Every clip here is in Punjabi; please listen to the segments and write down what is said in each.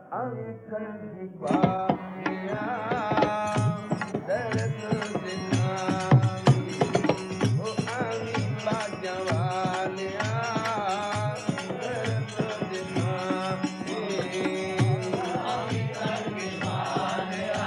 ਅੰਕਲ ਦੀ ਬਾਣਿਆ ਦਰਦ ਦਿਨਾਵੀ ਉਹ ਆਵੀ ਬਾਜਵਾਲਿਆ ਦਰਦ ਦਿਨਾਵੀ ਆਵੀ ਕਰਕੇ ਬਾਲਿਆ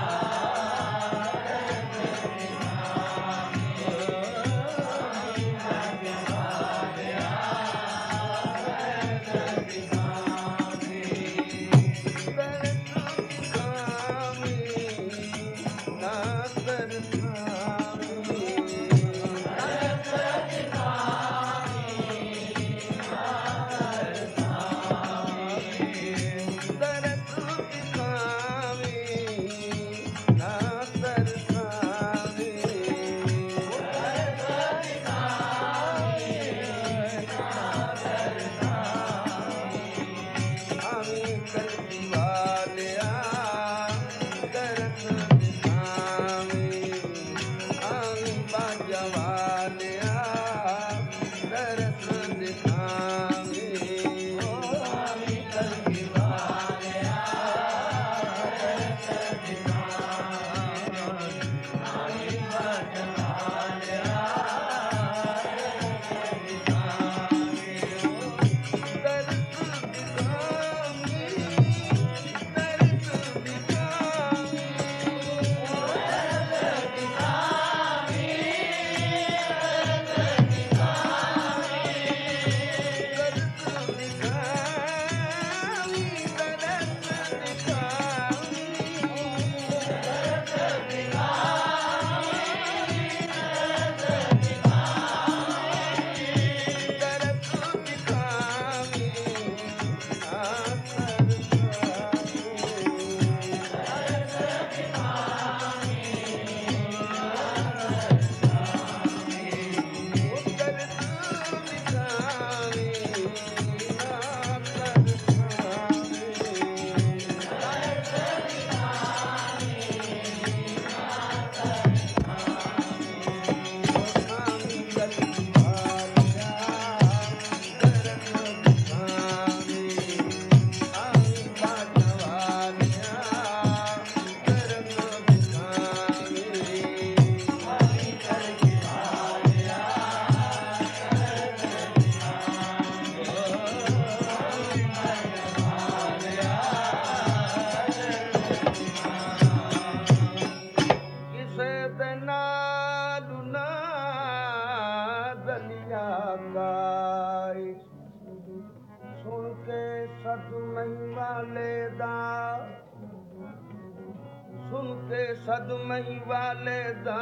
ਸਦਮਈ ਵਾਲੇ ਦਾ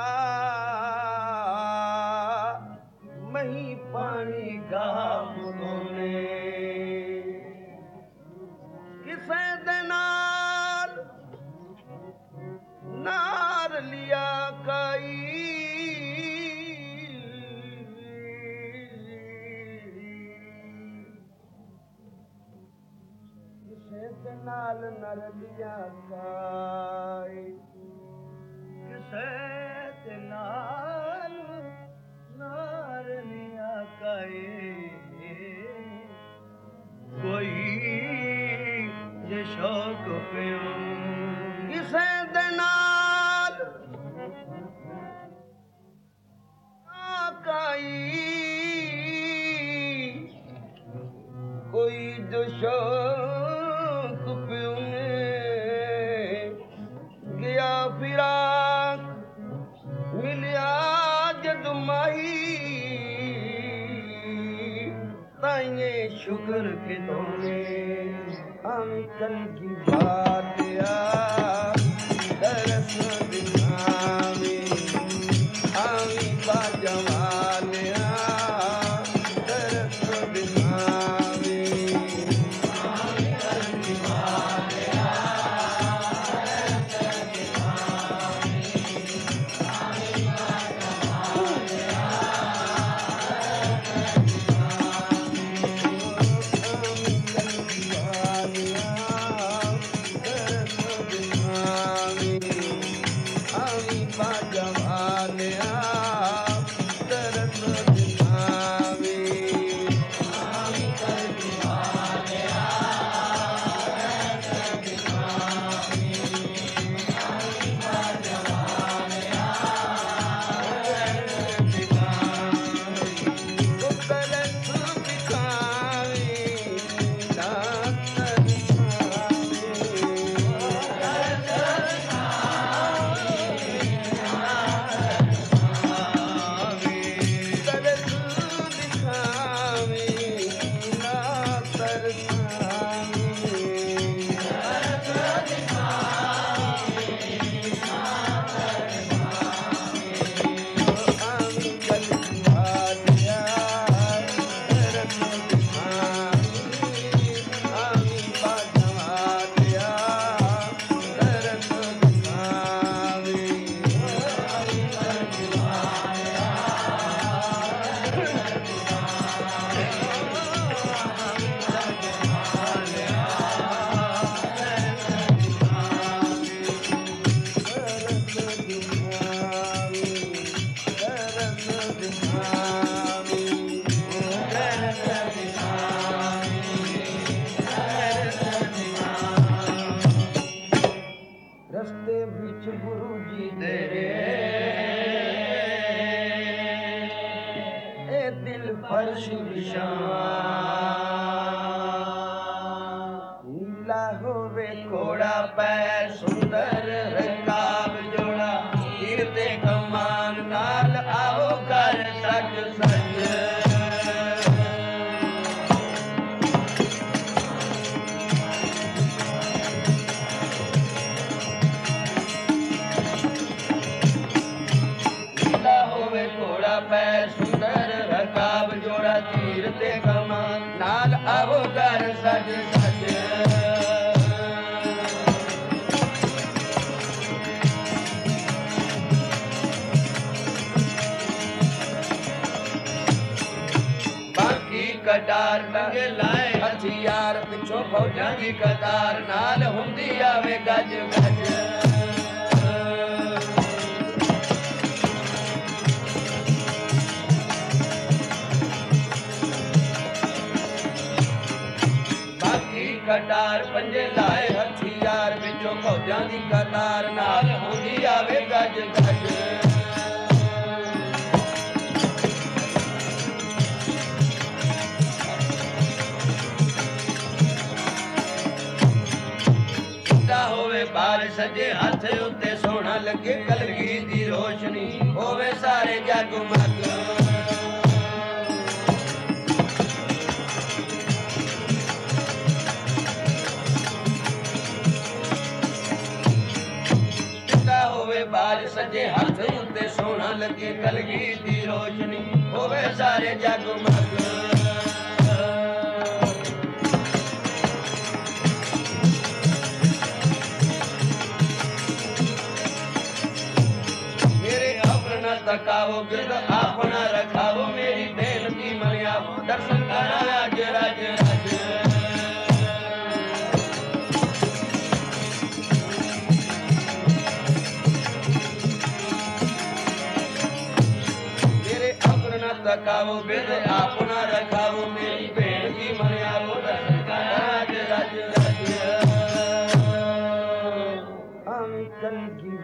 ਮਹੀਂ ਪਾਣੀ ਗਾਵਨੇ ਕਿਸੇ ਦੇ ਨਾਰ ਲਿਆ ਕਾਈ ਕਿਸੇ ਦੇ ਨਾਲ ਨਰ ਲਿਆ ਕਾਈ ਕਿਸੇ ਨਾਲ ਨਾਰਨੀਆਂ ਕਾਏ ਕੋਈ ਜੇ ਸ਼ੌਕ ਪਿਓ ਕਿਸੇ ਦੇ ਨਾਲ ਕਾਈ ਕੋਈ ਜੋ ਸ਼ੌਕ ਪਿਓ ਗਿਆ ਫਿਰਾ शुक्र के तोने अंकल की बात दरस दिखावे आवी बाजवाले दरस दिखावे अंकल की बात ਨੀਲਾ ਹੋਵੇ ਘੋੜਾ ਪੈ ਸੁੰਦਰ ਰੰਗਾਬ ਜੋੜਾ ਤੀਰ ਤੇ ਕਮਾਨ ਨਾਲ ਆਓ ਘਰ ਸਜ ਸਜ ਘੋੜਾ ਪੈ ਸੁੰਦਰ ਰਕਾਬ ਜੋੜਾ ਤੀਰ ਤੇ ਕਮਾਨ ਨਾਲ ਆਵੋ ਘਰ ਸਜ ਸਜ ਬਾਕੀ ਕਟਾਰ ਟੰਗੇ ਲਾਏ ਹਥਿਆਰ ਪਿੱਛੋਂ ਫੌਜਾਂ ਦੀ ਕਤਾਰ ਨਾਲ ਹੁੰਦੀ ਆਵੇ ਗੱਜ ਗੱਜ ਕਟਾਰ ਪੰਜੇ ਲਾਏ ਹਥਿਆਰ ਵਿੱਚੋਂ ਫੌਜਾਂ ਦੀ ਕਤਾਰ ਨਾਲ ਹੁੰਦੀ ਆਵੇ ਗੱਜ ਗੱਜ ਟੁੱਟਾ ਹੋਵੇ ਬਾਰ ਸੱਜੇ ਹੱਥ ਉੱਤੇ ਸੋਹਣਾ ਲੱਗੇ ਕਲਗੀ ਦੀ ਰੋਸ਼ਨੀ ਹੋਵੇ ਸਾਰੇ ਜਗਮਗ ਬਾਜ ਸੱਜੇ ਹੱਥ ਉੱਤੇ ਸੋਹਣਾ ਲੱਗੇ ਕਲਗੀ ਦੀ ਰੋਸ਼ਨੀ ਹੋਵੇ ਸਾਰੇ ਜਗਮਗ ਮੇਰੇ ਆਪਣਾ ਤਕਾਵੋ ਗਿਰਦ ਆਪਣਾ ਰਖਾਵੋ ਮੇਰੀ ਬੇਨਤੀ ਮੰਨਿਆ ਦਰਸ਼ਨ ਕਰਾਂ ਅੱਜ ਰਜ ਰਜ ਤਕਾਵੋ ਬਿਦ ਆਪਣਾ ਰਖਾਵੋ ਮੇਰੀ ਬੇਨਤੀ ਮੰਨਿਆਵੋ ਦਰਸ਼ਨ ਕਰਾਂ ਅੱਜ ਰਜ ਰਜ ਆਮੀ ਕਲਗੀ